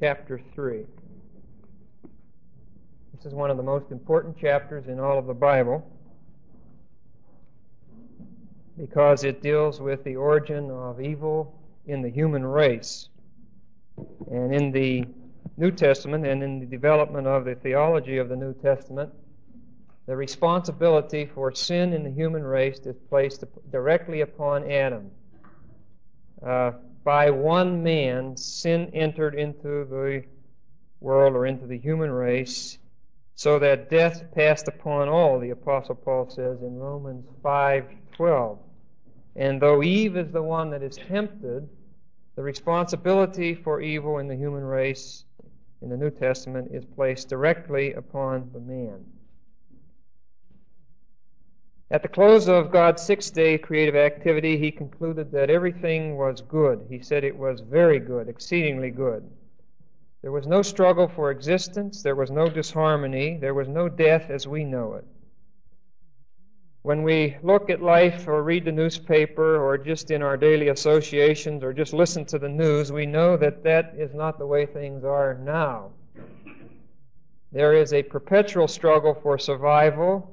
chapter 3. This is one of the most important chapters in all of the Bible because it deals with the origin of evil in the human race. And in the New Testament and in the development of the theology of the New Testament, the responsibility for sin in the human race is placed directly upon Adam. By one man, sin entered into the world or into the human race, so that death passed upon all, the Apostle Paul says in Romans 5:12. And though Eve is the one that is tempted, the responsibility for evil in the human race in the New Testament is placed directly upon the man. At the close of God's 6-day creative activity, He concluded that everything was good. He said it was very good, exceedingly good. There was no struggle for existence. There was no disharmony. There was no death as we know it. When we look at life or read the newspaper or just in our daily associations or just listen to the news, we know that that is not the way things are now. There is a perpetual struggle for survival,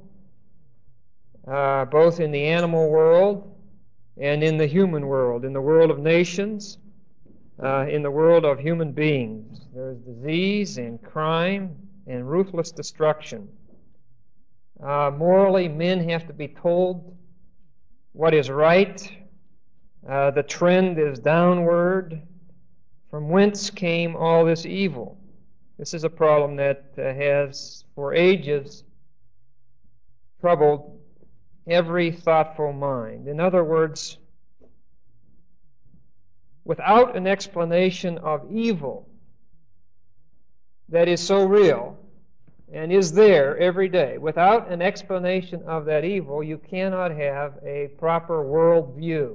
both in the animal world and in the human world, in the world of nations, in the world of human beings. There is disease and crime and ruthless destruction. Morally, men have to be told what is right. The trend is downward. From whence came all this evil? This is a problem that has, for ages, troubled every thoughtful mind. In other words, without an explanation of evil that is so real and is there every day, without an explanation of that evil, you cannot have a proper worldview.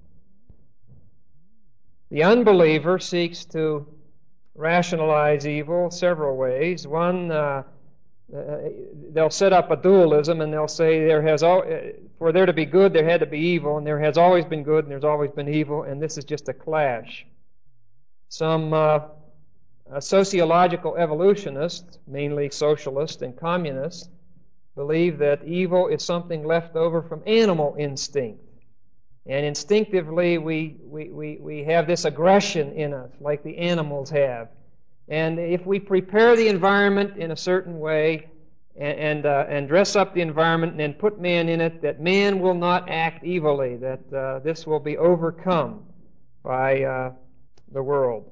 The unbeliever seeks to rationalize evil several ways. One, they'll set up a dualism and they'll say for there to be good there had to be evil, and there has always been good and there's always been evil, and this is just a clash. Some sociological evolutionists, mainly socialists and communists, believe that evil is something left over from animal instinct, and instinctively we have this aggression in us like the animals have. And if we prepare the environment in a certain way and dress up the environment and put man in it, that man will not act evilly, that this will be overcome by the world.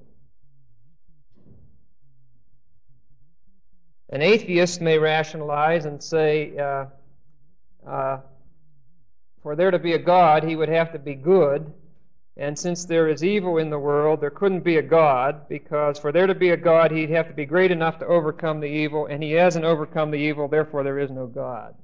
An atheist may rationalize and say, for there to be a God, He would have to be good. And since there is evil in the world, there couldn't be a God, because for there to be a God, He'd have to be great enough to overcome the evil, and He hasn't overcome the evil, therefore there is no God.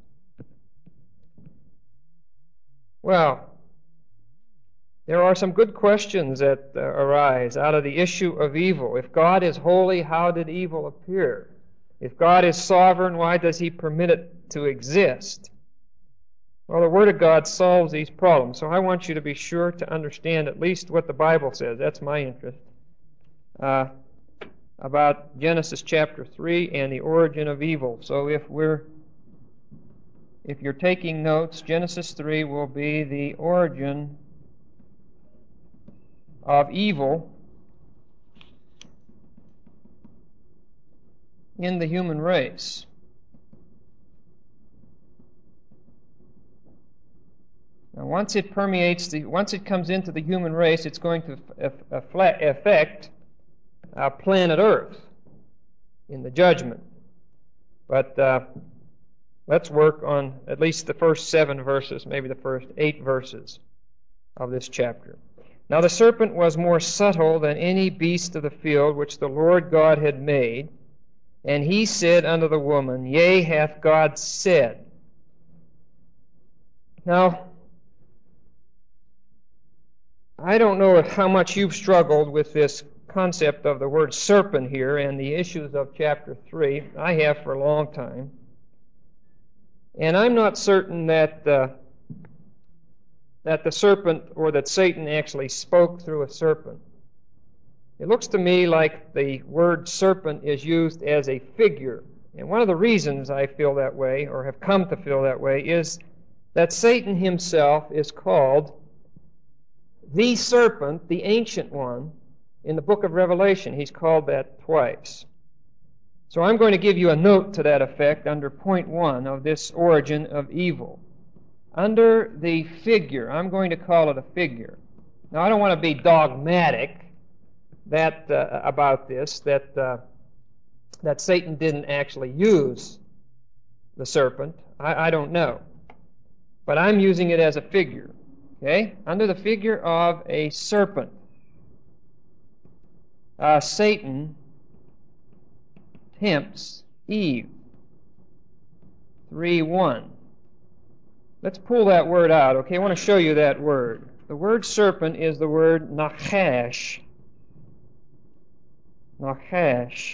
Well, there are some good questions that arise out of the issue of evil. If God is holy, how did evil appear? If God is sovereign, why does He permit it to exist? Well, the Word of God solves these problems, so I want you to be sure to understand at least what the Bible says. That's my interest. About Genesis chapter 3 and the origin of evil. So if you're taking notes, Genesis 3 will be the origin of evil in the human race. Now, once it comes into the human race, it's going to affect planet Earth in the judgment. But let's work on at least the first 7 verses, maybe the first 8 verses of this chapter. Now the serpent was more subtle than any beast of the field which the Lord God had made. And he said unto the woman, Yea, hath God said. Now, I don't know how much you've struggled with this concept of the word serpent here and the issues of chapter 3. I have for a long time. And I'm not certain that the serpent, or that Satan actually spoke through a serpent. It looks to me like the word serpent is used as a figure. And one of the reasons I feel that way, or have come to feel that way, is that Satan himself is called the serpent, the ancient one, in the book of Revelation. He's called that twice. So I'm going to give you a note to that effect under point 1 of this origin of evil. Under the figure, I'm going to call it a figure. Now, I don't want to be dogmatic about this, that Satan didn't actually use the serpent. I don't know. But I'm using it as a figure. Okay? Under the figure of a serpent, Satan tempts Eve. 3:1. Let's pull that word out, okay? I want to show you that word. The word serpent is the word nachash. Nachash.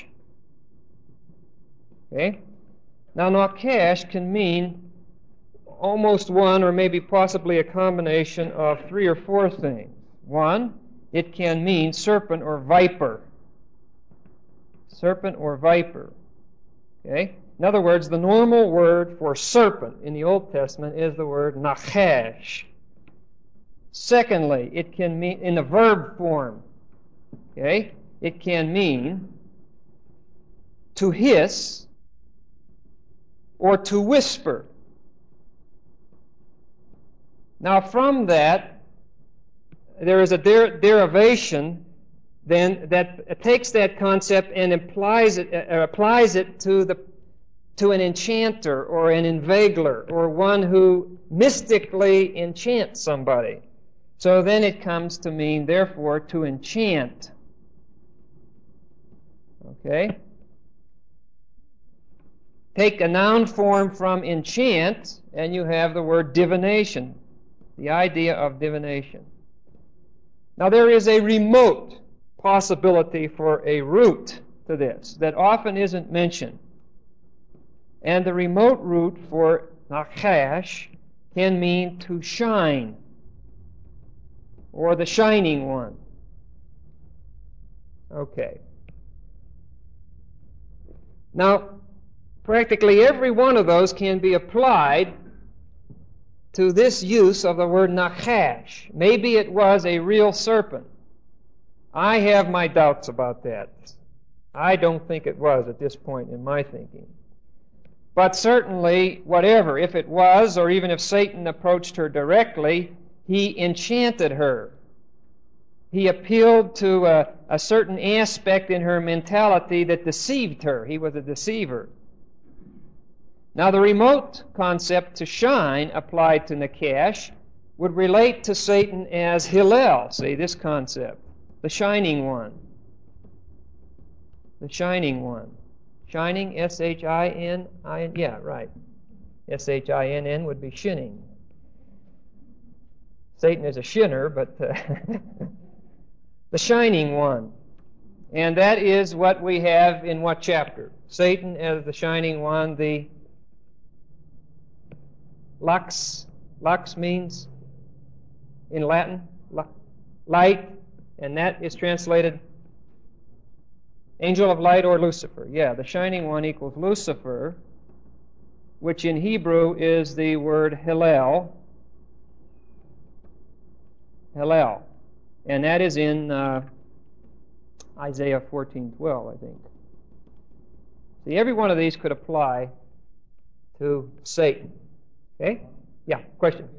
Okay? Now, nachash can mean almost one or maybe possibly a combination of 3 or 4 things. 1, it can mean serpent or viper. Serpent or viper. Okay? In other words, the normal word for serpent in the Old Testament is the word nachash. Secondly, it can mean, in the verb form, okay, it can mean to hiss or to whisper. Now, from that, there is a derivation then that takes that concept and applies it to an enchanter or an inveigler or one who mystically enchants somebody. So then it comes to mean, therefore, to enchant. Okay? Take a noun form from enchant, and you have the word divination, the idea of divination. Now, there is a remote possibility for a root to this that often isn't mentioned. And the remote root for nachash can mean to shine, or the shining one. Okay. Now, practically every one of those can be applied to this use of the word nachash. Maybe it was a real serpent. I have my doubts about that. I don't think it was at this point in my thinking. But certainly, whatever, if it was, or even if Satan approached her directly, he enchanted her. He appealed to a certain aspect in her mentality that deceived her. He was a deceiver. Now, the remote concept to shine applied to Nachash would relate to Satan as Hillel. See, this concept. The shining one. The shining one. Shining, S-H-I-N-I-N. Yeah, right. S-H-I-N-N would be shinning. Satan is a shinner, but the shining one. And that is what we have in what chapter? Satan as the shining one. The lux means, in Latin, light, and that is translated angel of light or Lucifer. Yeah, the shining one equals Lucifer, which in Hebrew is the word Hillel. Hillel. And that is in Isaiah 14:12, I think. See, every one of these could apply to Satan. Okay? Yeah, question?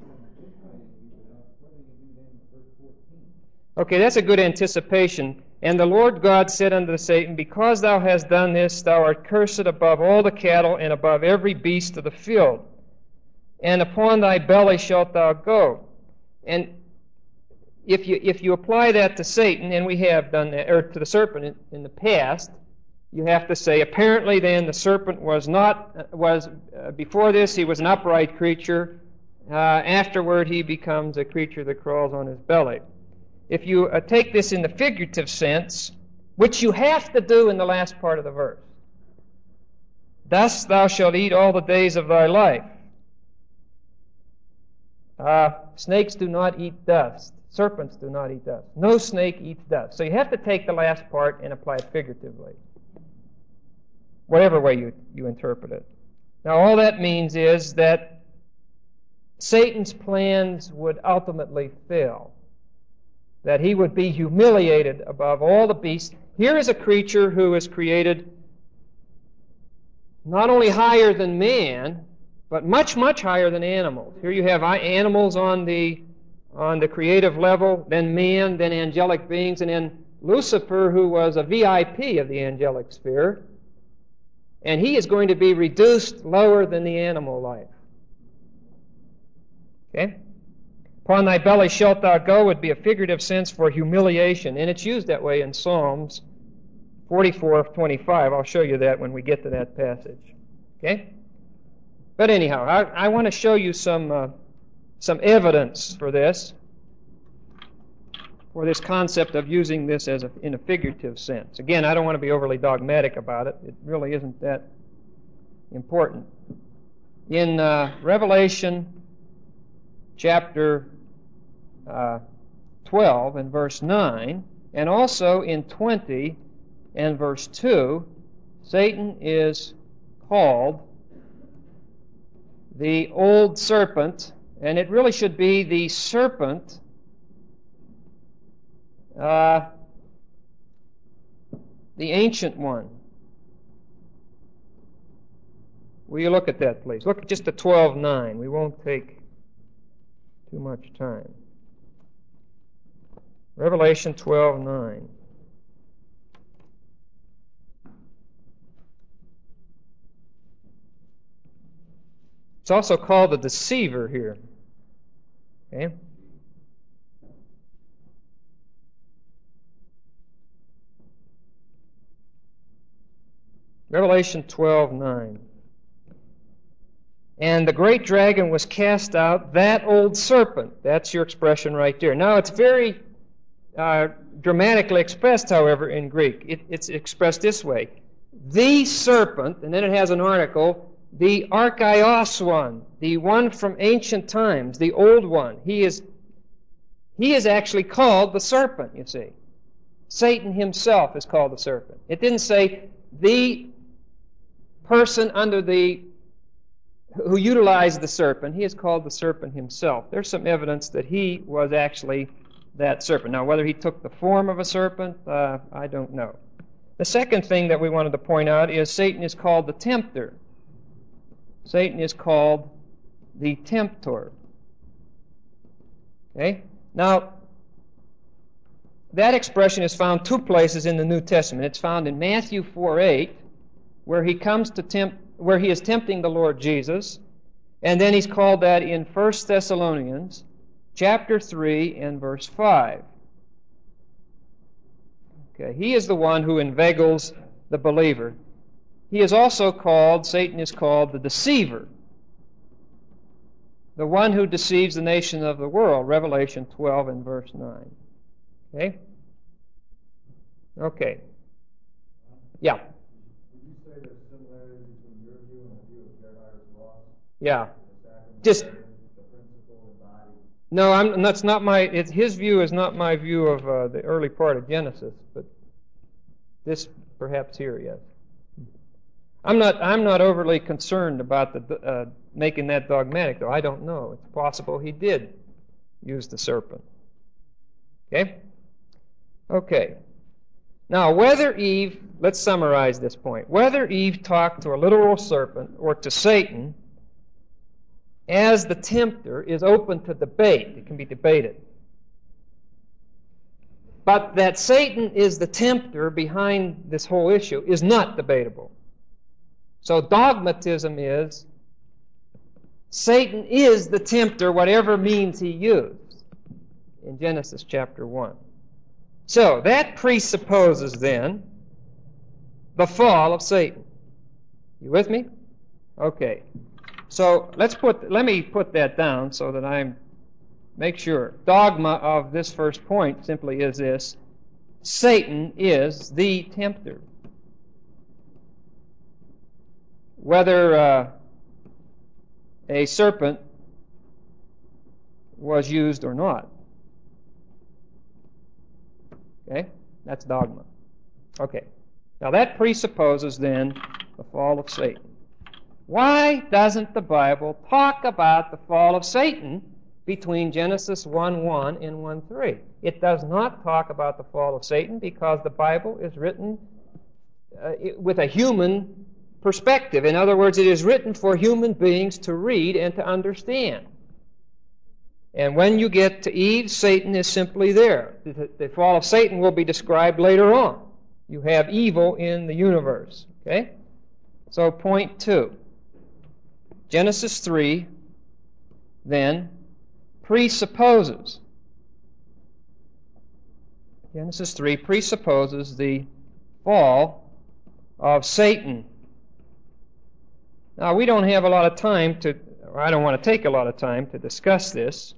Okay, that's a good anticipation. And the Lord God said unto Satan, Because thou hast done this, thou art cursed above all the cattle and above every beast of the field. And upon thy belly shalt thou go. And if you apply that to Satan, and we have done that, or to the serpent in the past, you have to say, apparently then the serpent was before this he was an upright creature. Afterward he becomes a creature that crawls on his belly. If you take this in the figurative sense, which you have to do in the last part of the verse, thus thou shalt eat all the days of thy life. Snakes do not eat dust. Serpents do not eat dust. No snake eats dust. So you have to take the last part and apply it figuratively, whatever way you interpret it. Now, all that means is that Satan's plans would ultimately fail, that he would be humiliated above all the beasts. Here is a creature who is created not only higher than man, but much, much higher than animals. Here you have animals on the creative level, then man, then angelic beings, and then Lucifer, who was a VIP of the angelic sphere, and he is going to be reduced lower than the animal life. Okay? Upon thy belly shalt thou go would be a figurative sense for humiliation, and it's used that way in Psalms 44:25. I'll show you that when we get to that passage. Okay? But anyhow, I want to show you some evidence for this concept of using this in a figurative sense. Again, I don't want to be overly dogmatic about it. It really isn't that important. In Revelation chapter 12 and verse 9, and also in 20 and verse 2, Satan is called the old serpent, and it really should be the serpent the ancient one. Will you look at that, please? Look at just the 12:9. We won't take too much time. Revelation 12:9. It's also called the deceiver here. Okay? Revelation 12:9. And the great dragon was cast out, that old serpent. That's your expression right there. Now, it's very dramatically expressed, however, in Greek. It's expressed this way. The serpent, and then it has an article, the archaios one, the one from ancient times, the old one. He is actually called the serpent, you see. Satan himself is called the serpent. It didn't say the person who utilized the serpent. He is called the serpent himself. There's some evidence that he was actually that serpent. Now, whether he took the form of a serpent, I don't know. The second thing that we wanted to point out is Satan is called the tempter. Satan is called the tempter. Okay? Now, that expression is found two places in the New Testament. It's found in Matthew 4:8, where he is tempting the Lord Jesus, and then he's called that in 1 Thessalonians chapter 3 and verse 5. Okay, he is the one who inveigles the believer. He is also called, Satan is called the deceiver, the one who deceives the nation of the world, Revelation 12 and verse 9. Okay? Okay. Yeah. Would you say there's similarity between your view and the view of Gerhard's law? Yeah. Just the principle embodied. no, that's not my. His view is not my view of the early part of Genesis, but this perhaps here, yes. I'm not overly concerned about making that dogmatic, though. I don't know. It's possible he did use the serpent. Okay? Okay. Now, whether Eve, let's summarize this point. Whether Eve talked to a literal serpent or to Satan as the tempter is open to debate. It can be debated. But that Satan is the tempter behind this whole issue is not debatable. So dogmatism is Satan is the tempter, whatever means he used in Genesis chapter 1. So that presupposes then the fall of Satan. You with me? Okay. So let me put that down so that I make sure. Dogma of this first point simply is this: Satan is the tempter. Whether a serpent was used or not. Okay? That's dogma. Okay. Now that presupposes then the fall of Satan. Why doesn't the Bible talk about the fall of Satan between Genesis 1:1 and 1:3? It does not talk about the fall of Satan because the Bible is written with a human perspective. In other words, it is written for human beings to read and to understand. And when you get to Eve, Satan is simply there. The fall of Satan will be described later on. You have evil in the universe. Okay? So point 2. Genesis 3 then presupposes. Genesis 3 presupposes the fall of Satan. Now, we don't have a lot of time to, or I don't want to take a lot of time to discuss this.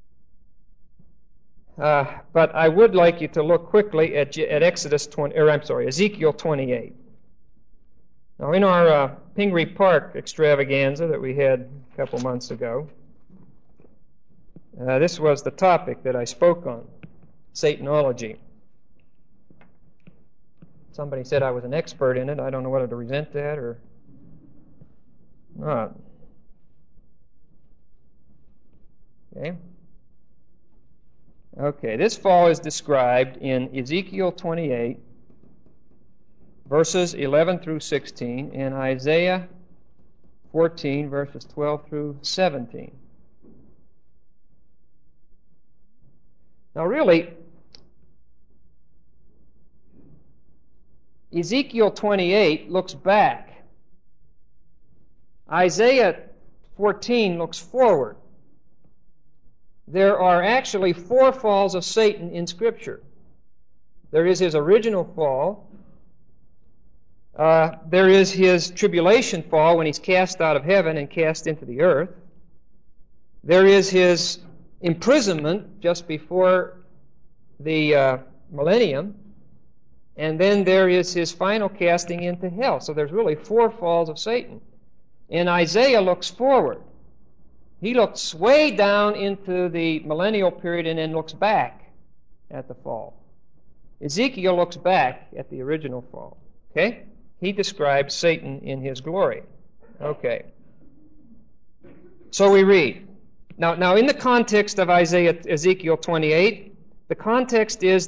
But I would like you to look quickly at Ezekiel 28. Now, in our Pingree Park extravaganza that we had a couple months ago, this was the topic that I spoke on, Satanology. Somebody said I was an expert in it. I don't know whether to resent that or not. Okay, this fall is described in Ezekiel 28, verses 11 through 16, and Isaiah 14, verses 12 through 17. Now, really, Ezekiel 28 looks back. Isaiah 14 looks forward. There are actually 4 falls of Satan in Scripture. There is his original fall. There is his tribulation fall when he's cast out of heaven and cast into the earth. There is his imprisonment just before the millennium. And then there is his final casting into hell. So there's really 4 falls of Satan. And Isaiah looks forward. He looks way down into the millennial period and then looks back at the fall. Ezekiel looks back at the original fall. Okay? He describes Satan in his glory. Okay. So we read. Now in the context of Ezekiel 28, the context is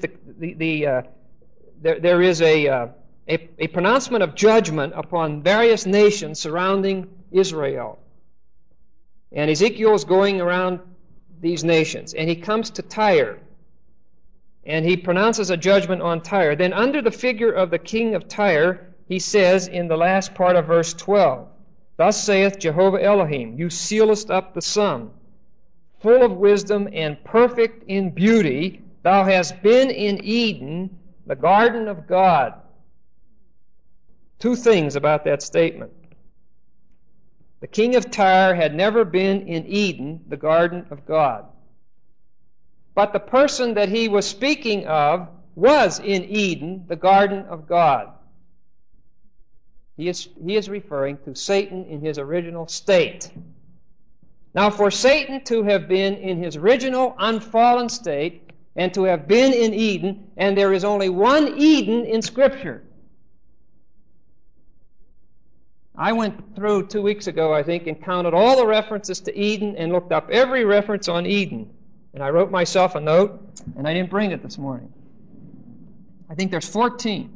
there is a pronouncement of judgment upon various nations surrounding Israel. And Ezekiel is going around these nations, and he comes to Tyre, and he pronounces a judgment on Tyre. Then under the figure of the king of Tyre, he says in the last part of verse 12, Thus saith Jehovah Elohim, You sealest up the sum, full of wisdom and perfect in beauty. Thou hast been in Eden, the garden of God. 2 things about that statement. The king of Tyre had never been in Eden, the garden of God. But the person that he was speaking of was in Eden, the garden of God. He is referring to Satan in his original state. Now, for Satan to have been in his original unfallen state and to have been in Eden, and there is only one Eden in Scripture. I went through 2 weeks ago, I think, and counted all the references to Eden and looked up every reference on Eden. And I wrote myself a note, and I didn't bring it this morning. I think there's 14.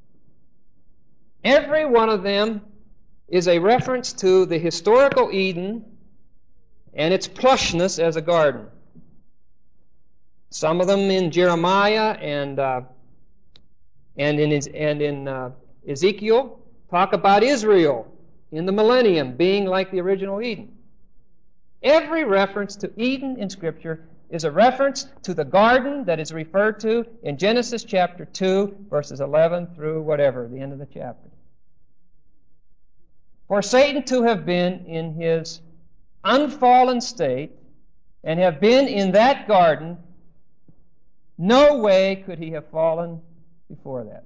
Every one of them is a reference to the historical Eden and its plushness as a garden. Some of them in Jeremiah and in Ezekiel talk about Israel in the millennium being like the original Eden. Every reference to Eden in Scripture is a reference to the garden that is referred to in Genesis chapter 2, verses 11 through whatever, the end of the chapter. For Satan to have been in his unfallen state and have been in that garden, no way could he have fallen before that.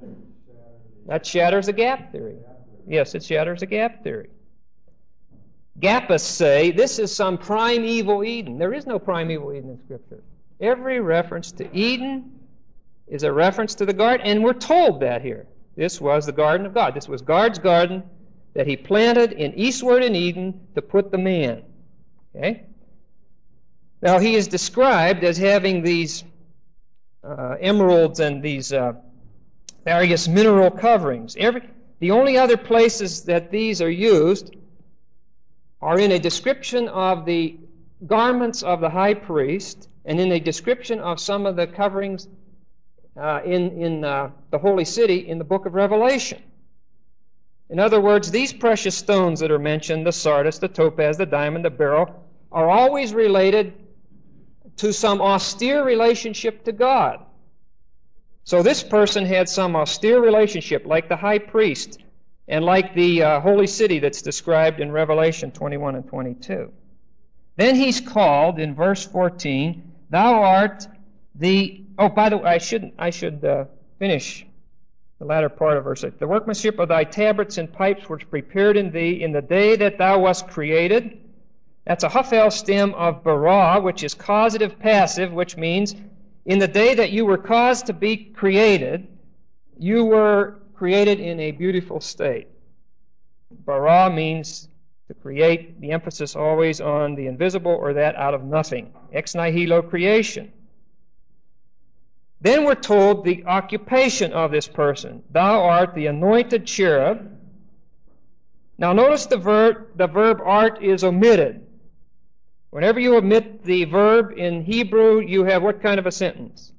That shatters the gap theory. Yes, it shatters the gap theory. Gappists say this is some primeval Eden. There is no primeval Eden in Scripture. Every reference to Eden is a reference to the garden, and we're told that here. This was the garden of God. This was God's garden that He planted in eastward in Eden to put the man. Okay? Now, He is described as having these emeralds and these various mineral coverings. The only other places that these are used are in a description of the garments of the high priest and in a description of some of the coverings in the holy city in the book of Revelation. In other words, these precious stones that are mentioned, the sardius, the topaz, the diamond, the beryl, are always related to some austere relationship to God. So this person had some austere relationship, like the high priest and like the holy city that's described in Revelation 21 and 22. Then he's called in verse 14, thou art the... Oh, by the way, I should finish the latter part of verse 8. The workmanship of thy tabrets and pipes which prepared in thee in the day that thou wast created. That's a Hafel stem of bara, which is causative passive, which means in the day that you were caused to be created, you were created in a beautiful state. Bara means to create, the emphasis always on the invisible or that out of nothing. Ex nihilo, creation. Then we're told the occupation of this person. Thou art the anointed cherub. Now notice the verb art is omitted. Whenever you omit the verb in Hebrew, you have what kind of a sentence?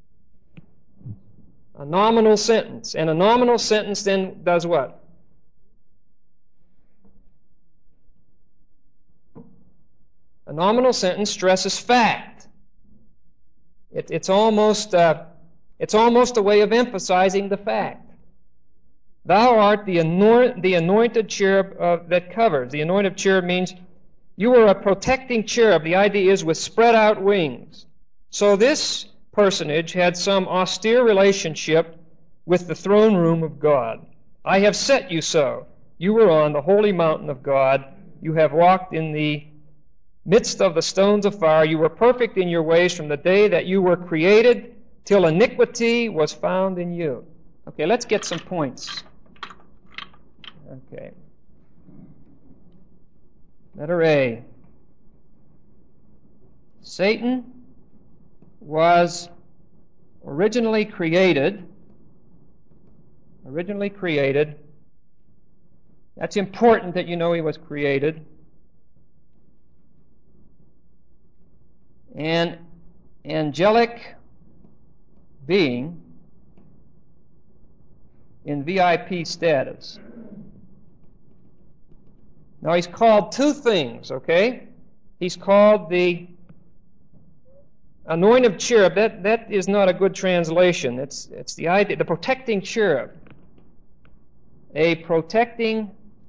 A nominal sentence. And a nominal sentence then does what? A nominal sentence stresses fact. It's almost a way of emphasizing the fact. Thou art the anointed cherub that covers. The anointed cherub means you are a protecting cherub. The idea is with spread out wings. So this personage had some austere relationship with the throne room of God. I have set you so. You were on the holy mountain of God. You have walked in the midst of the stones of fire. You were perfect in your ways from the day that you were created till iniquity was found in you. Okay, let's get some points. Okay. Letter A. Satan was originally created. That's important that you know he was created. An angelic being in VIP status. Now he's called two things, okay? He's called the anointed cherub. That is not a good translation. It's the idea, the protecting cherub. A protecting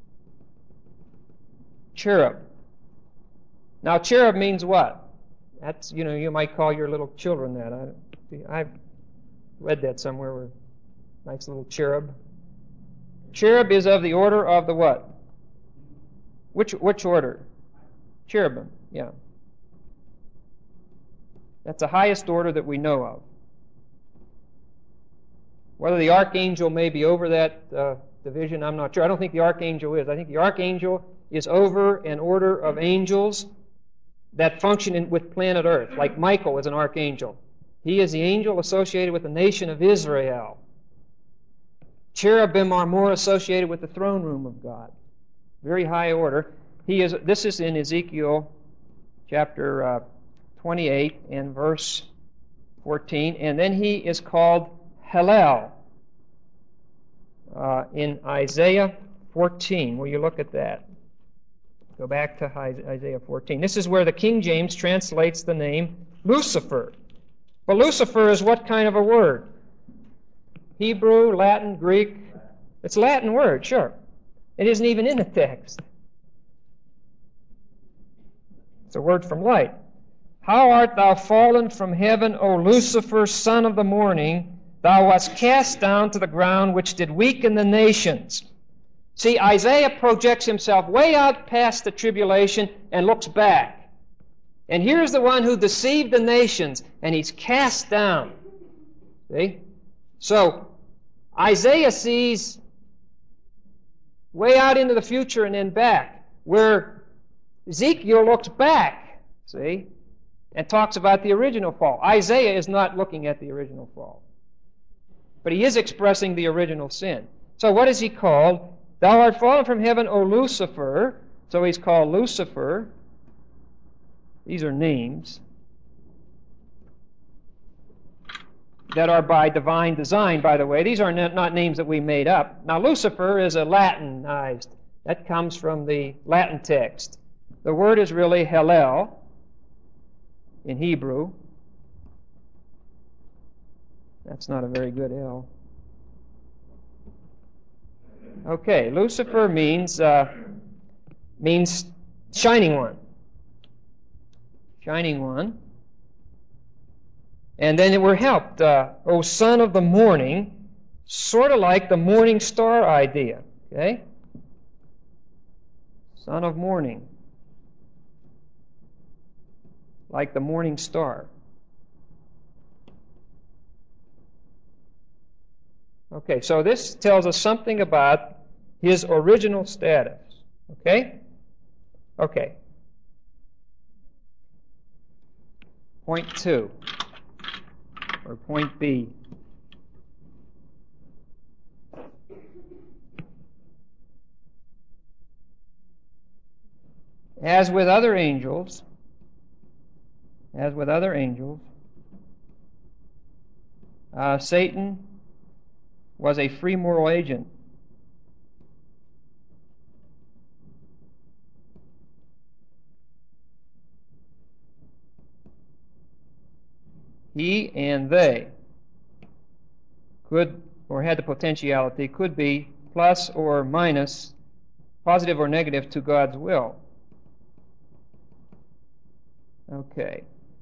cherub. Now cherub means what? That's, you might call your little children that. I've read that somewhere, where nice little cherub. Cherub is of the order of the what? Which order? Cherubim, yeah. That's the highest order that we know of. Whether the archangel may be over that division, I'm not sure. I don't think the archangel is. I think the archangel is over an order of angels that function with planet Earth, like Michael is an archangel. He is the angel associated with the nation of Israel. Cherubim are more associated with the throne room of God. Very high order. This is in Ezekiel chapter 28 and verse 14. And then he is called Hallel in Isaiah 14. Will you look at that? Go back to Isaiah 14. This is where the King James translates the name Lucifer. But Lucifer is what kind of a word? Hebrew, Latin, Greek? It's a Latin word, sure. It isn't even in the text. It's a word from light. How art thou fallen from heaven, O Lucifer, son of the morning? Thou wast cast down to the ground, which did weaken the nations. See, Isaiah projects himself way out past the tribulation and looks back. And here's the one who deceived the nations, and he's cast down. See? So, Isaiah sees way out into the future and then back, where Ezekiel looks back, see, and talks about the original fall. Isaiah is not looking at the original fall, but he is expressing the original sin. So what is he called? Thou art fallen from heaven, O Lucifer. So he's called Lucifer. These are names that are by divine design, by the way. These are not names that we made up. Now, Lucifer is a Latinized. That comes from the Latin text. The word is really Hallel in Hebrew. That's not a very good L. Okay, Lucifer means shining one. Shining one. And then we're helped, O son of the morning, sort of like the morning star idea. Okay? Son of morning. Like the morning star. Okay, so this tells us something about his original status. Okay? Okay. Point 2. Or point B. As with other angels, Satan was a free moral agent. He and they could, or had the potentiality, could be plus or minus, positive or negative to God's will. Okay.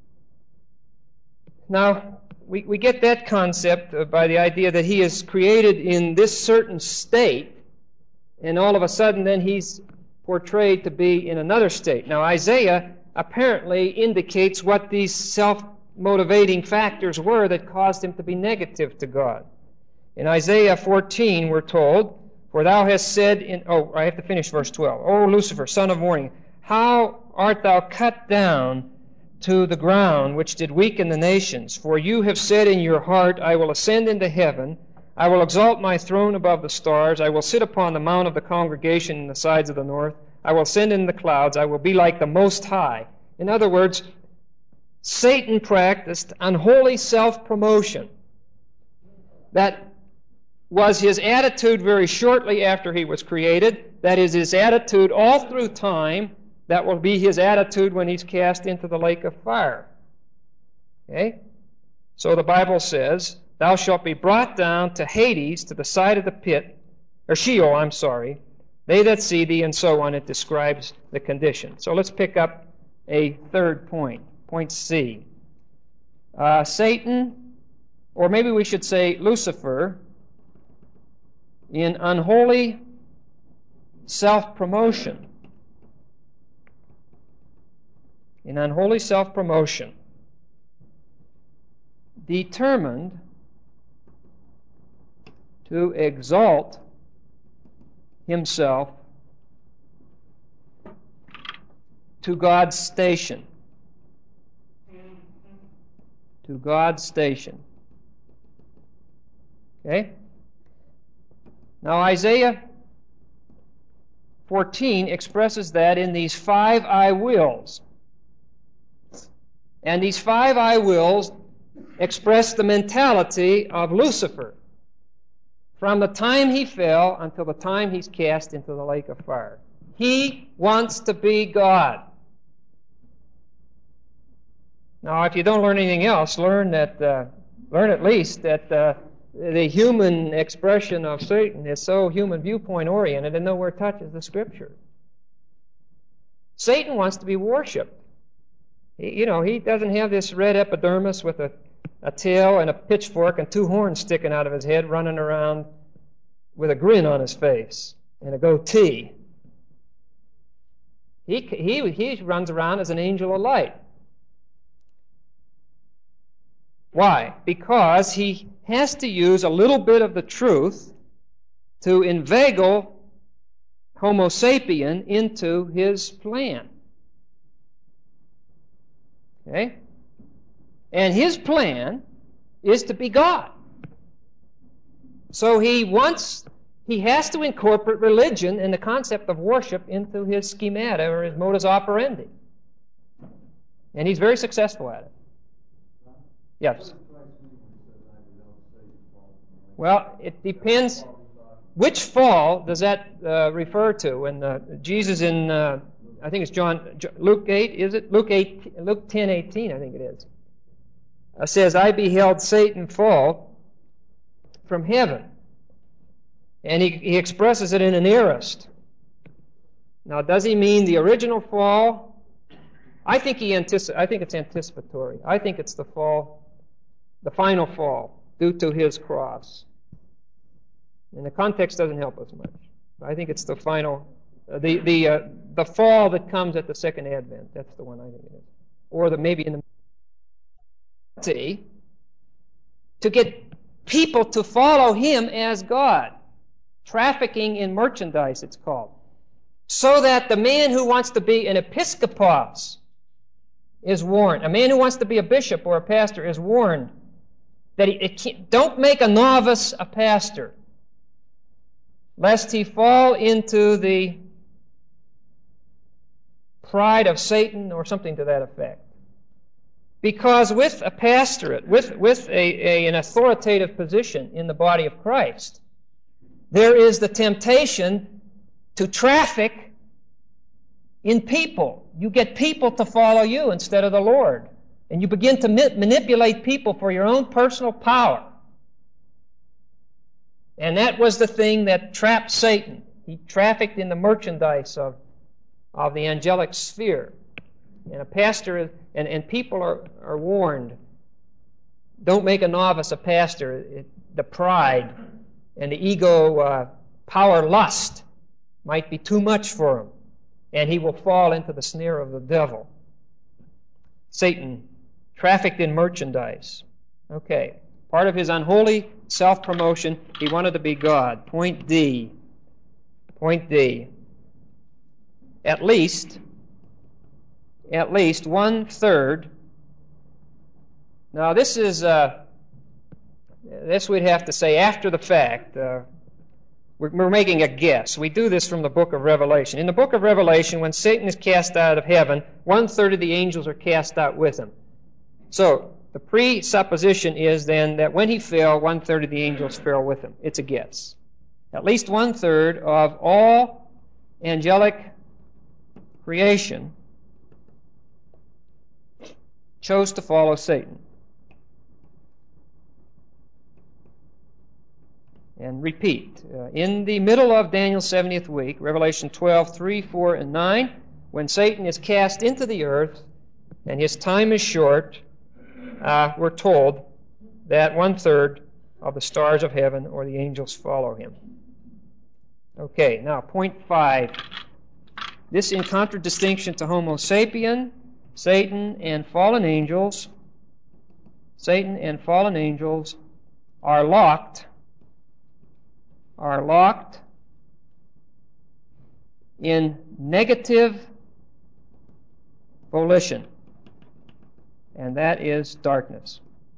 Now, we get that concept by the idea that he is created in this certain state, and all of a sudden then he's portrayed to be in another state. Now, Isaiah apparently indicates what these self-motivating factors were that caused him to be negative to God. In Isaiah 14, we're told, for thou hast said I have to finish verse 12. O Lucifer, son of morning, how art thou cut down to the ground, which did weaken the nations? For you have said in your heart, I will ascend into heaven, I will exalt my throne above the stars, I will sit upon the mount of the congregation in the sides of the north, I will ascend in the clouds, I will be like the Most High. In other words, Satan practiced unholy self-promotion. That was his attitude very shortly after he was created. That is his attitude all through time. That will be his attitude when he's cast into the lake of fire. Okay? So the Bible says, thou shalt be brought down to Hades, to the side of the pit, or Sheol, I'm sorry, they that see thee, and so on. It describes the condition. So let's pick up a third point, point C. Satan, or maybe we should say Lucifer, in unholy self-promotion, determined to exalt himself to God's station. To God's station. Okay? Now Isaiah 14 expresses that in these 5 I wills. And these 5 I wills express the mentality of Lucifer from the time he fell until the time he's cast into the lake of fire. He wants to be God. Now, if you don't learn anything else, learn at least that the human expression of Satan is so human viewpoint oriented and nowhere touches the Scripture. Satan wants to be worshipped. He doesn't have this red epidermis with a tail and a pitchfork and 2 horns sticking out of his head, running around with a grin on his face. and a goatee. He runs around as an angel of light. Why? Because he has to use a little bit of the truth to inveigle Homo sapien into his plan. Okay? And his plan is to be God. So he has to incorporate religion and the concept of worship into his schemata or his modus operandi. And he's very successful at it. Yes? Well, it depends. Which fall does that refer to? When Jesus in, I think it's Luke 8, is it? Luke 10:18, I think it is. Says, I beheld Satan fall from heaven. And he expresses it in an aorist. Now, does he mean the original fall? I think it's anticipatory. I think it's the fall, the final fall, due to his cross. And the context doesn't help us much. I think it's the final, the fall that comes at the second advent. That's the one I think it is. Or maybe in the to get people to follow him as God. Trafficking in merchandise, it's called. So that the man who wants to be an episkopos is warned. A man who wants to be a bishop or a pastor is warned that don't make a novice a pastor, lest he fall into the pride of Satan or something to that effect. Because with a pastorate, with an authoritative position in the body of Christ, there is the temptation to traffic in people. You get people to follow you instead of the Lord. And you begin to manipulate people for your own personal power. And that was the thing that trapped Satan. He trafficked in the merchandise of the angelic sphere. And a pastor and people are warned, don't make a novice a pastor. The pride and the ego power lust might be too much for him, and he will fall into the snare of the devil. Satan trafficked in merchandise. Okay, part of his unholy self-promotion, he wanted to be God. Point D. Point D. At least 1/3. Now this is this we'd have to say after the fact. We're making a guess. We do this from the book of Revelation. In the book of Revelation, when Satan is cast out of heaven, 1/3 of the angels are cast out with him. So the presupposition is then that when he fell, 1/3 of the angels fell with him. It's a guess. At least 1/3 of all angelic creation chose to follow Satan. And repeat, in the middle of Daniel's 70th week, Revelation 12, 3, 4, and 9, when Satan is cast into the earth and his time is short, we're told that 1/3 of the stars of heaven or the angels follow him. Okay, now point 5. This in contradistinction to Homo sapien, Satan and fallen angels are locked in negative volition, and that is darkness.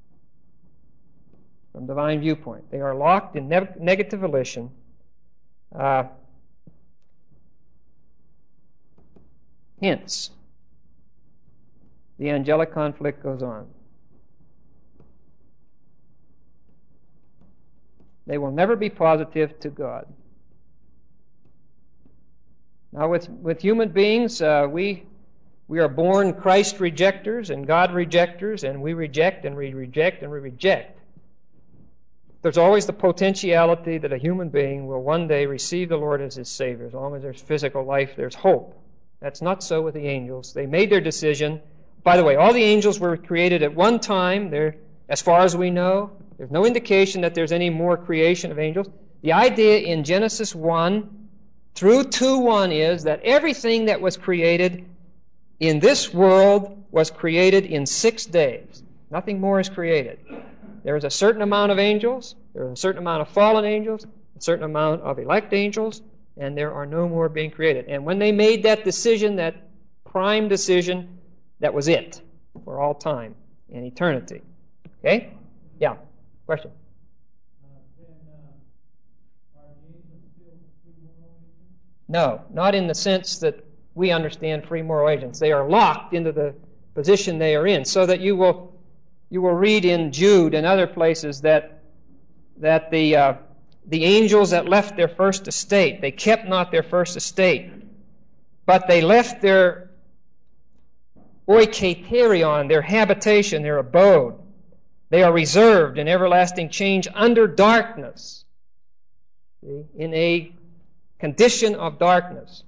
From divine viewpoint, they are locked in negative volition. Hence, the angelic conflict goes on. They will never be positive to God. Now, with human beings, we are born Christ rejectors and God rejectors, and we reject and we reject and we reject. There's always the potentiality that a human being will one day receive the Lord as his Savior. As long as there's physical life, there's hope. That's not so with the angels. They made their decision. By the way, all the angels were created at one time. As far as we know, there's no indication that there's any more creation of angels. The idea in Genesis 1 through 2:1 is that everything that was created in this world was created in 6 days. Nothing more is created. There is a certain amount of angels, there is a certain amount of fallen angels, a certain amount of elect angels, and there are no more being created. And when they made that decision, that prime decision, that was it for all time and eternity. Okay? Yeah. Question? No, not in the sense that we understand free moral agents. They are locked into the position they are in, so that you will read in Jude and other places that the angels that left their first estate, they kept not their first estate, but they left their oiketerion, their habitation, their abode. They are reserved in everlasting change under darkness, in a condition of darkness.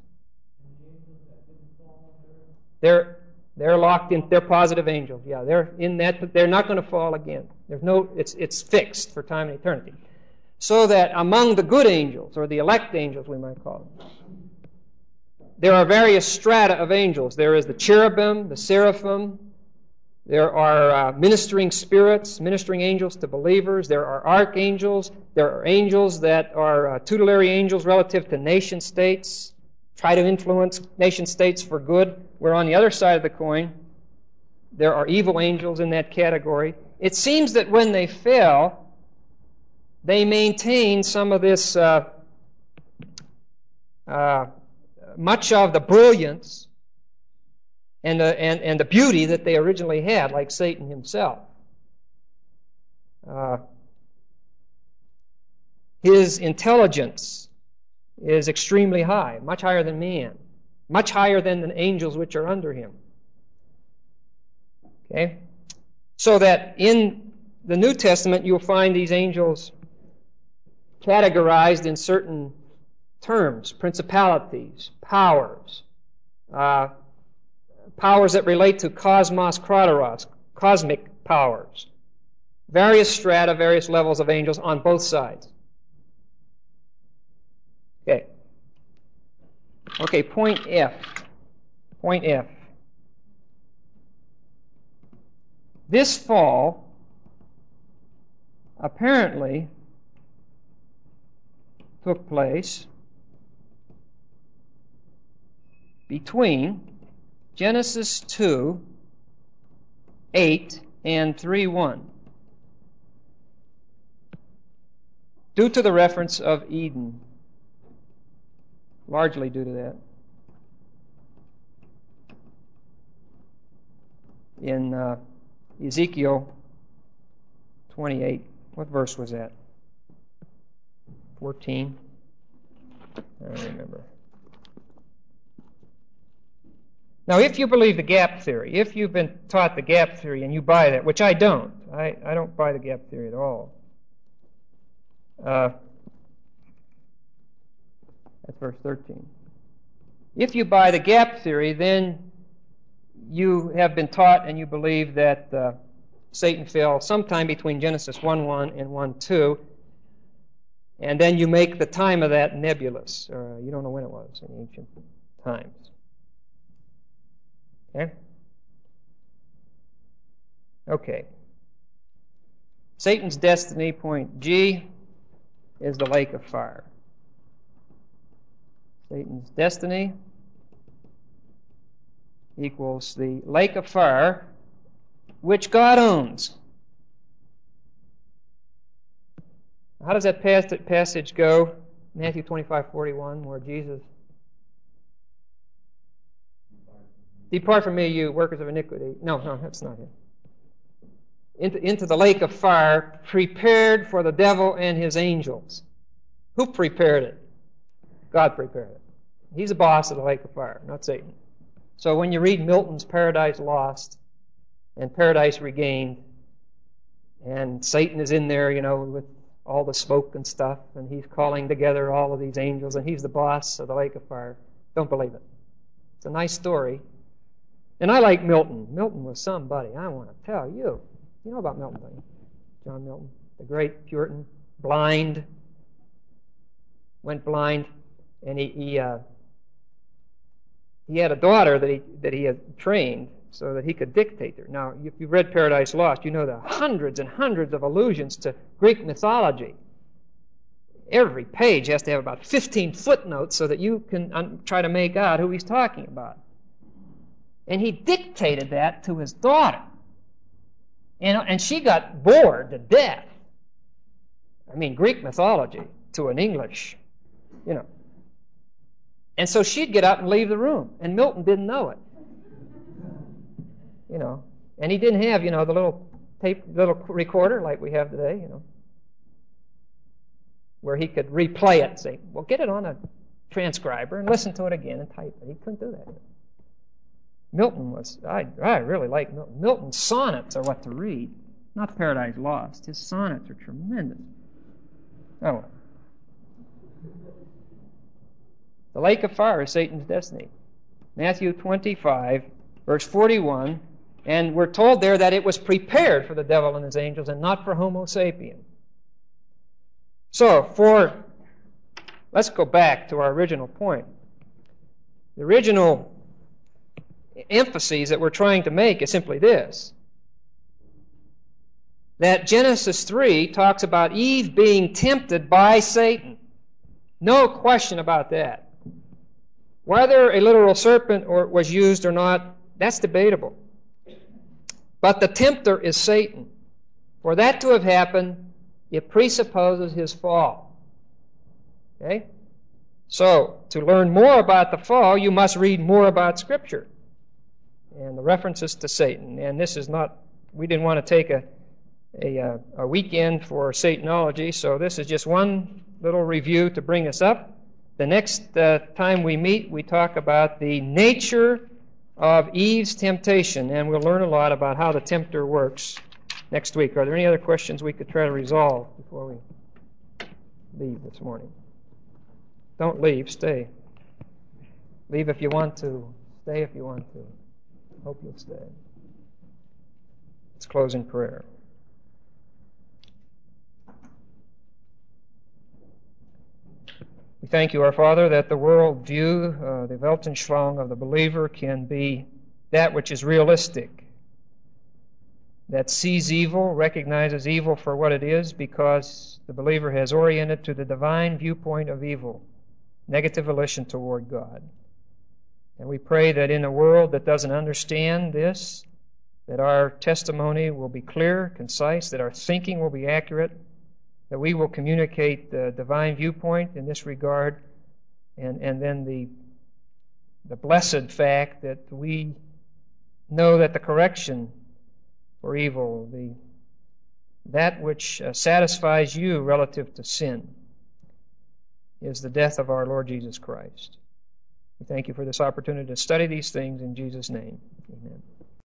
They're locked in. They're positive angels. Yeah, they're in that. But they're not going to fall again. There's no. It's fixed for time and eternity. So that among the good angels, or the elect angels, we might call them, there are various strata of angels. There is the cherubim, the seraphim. There are ministering spirits, ministering angels to believers. There are archangels. There are angels that are tutelary angels relative to nation states, try to influence nation states for good. Where on the other side of the coin, there are evil angels in that category. It seems that when they fell, they maintained some of this, much of the brilliance and the beauty that they originally had, like Satan himself. His intelligence is extremely high, much higher than man, much higher than the angels which are under him. Okay? So that in the New Testament you'll find these angels categorized in certain terms: principalities, powers, powers that relate to cosmos krateros, cosmic powers, various strata, various levels of angels on both sides. Okay, point F. Point F. This fall apparently took place between Genesis 2:8 and 3:1, due to the reference of Eden. Largely due to that. In Ezekiel 28, what verse was that? 14? I don't remember. Now, if you believe the gap theory, if you've been taught the gap theory and you buy that, which I don't, I don't buy the gap theory at all. That's verse 13. If you buy the gap theory, then you have been taught and you believe that Satan fell sometime between Genesis 1:1 and 1:2, and then you make the time of that nebulous. You don't know when it was in ancient times. Okay? Okay. Satan's destiny, point G, is the lake of fire. Satan's destiny equals the lake of fire, which God owns. How does that passage go? Matthew 25:41, where Jesus, "Depart from me, you workers of iniquity." No, that's not it. Into the lake of fire, prepared for the devil and his angels. Who prepared it? God prepared it. He's the boss of the lake of fire, not Satan. So when you read Milton's Paradise Lost and Paradise Regained, and Satan is in there, with all the smoke and stuff, and he's calling together all of these angels, and he's the boss of the lake of fire, don't believe it. It's a nice story. And I like Milton. Milton was somebody, I want to tell you. You know about Milton, don't you? John Milton, the great Puritan, blind, went blind. And he had a daughter that he had trained so that he could dictate her. Now, if you've read Paradise Lost, you know there are hundreds and hundreds of allusions to Greek mythology. Every page has to have about 15 footnotes so that you can try to make out who he's talking about. And he dictated that to his daughter. And she got bored to death. I mean, Greek mythology to an English, And so she'd get up and leave the room, and Milton didn't know it. And he didn't have, the little recorder like we have today, where he could replay it and say, well, get it on a transcriber and listen to it again and type it. He couldn't do that. Milton I really like Milton. Milton's sonnets are what to read, not Paradise Lost. His sonnets are tremendous. Oh, well. The lake of fire is Satan's destiny. Matthew 25, verse 41, and we're told there that it was prepared for the devil and his angels and not for Homo sapien. So, let's go back to our original point. The original emphasis that we're trying to make is simply this: that Genesis 3 talks about Eve being tempted by Satan. No question about that. Whether a literal serpent was used or not, that's debatable. But the tempter is Satan. For that to have happened, it presupposes his fall. Okay? So, to learn more about the fall, you must read more about Scripture and the references to Satan. And this is not, we didn't want to take a weekend for Satanology, so this is just one little review to bring us up. The next time we meet, we talk about the nature of Eve's temptation, and we'll learn a lot about how the tempter works next week. Are there any other questions we could try to resolve before we leave this morning? Don't leave, stay. Leave if you want to, stay if you want to. Hope you'll stay. Let's close in prayer. We thank you, our Father, that the world view, the Weltanschauung of the believer can be that which is realistic, that sees evil, recognizes evil for what it is, because the believer has oriented to the divine viewpoint of evil, negative volition toward God. And we pray that in a world that doesn't understand this, that our testimony will be clear, concise, that our thinking will be accurate, that we will communicate the divine viewpoint in this regard, and then the blessed fact that we know that the correction for evil, that which satisfies you relative to sin, is the death of our Lord Jesus Christ. We thank you for this opportunity to study these things in Jesus' name.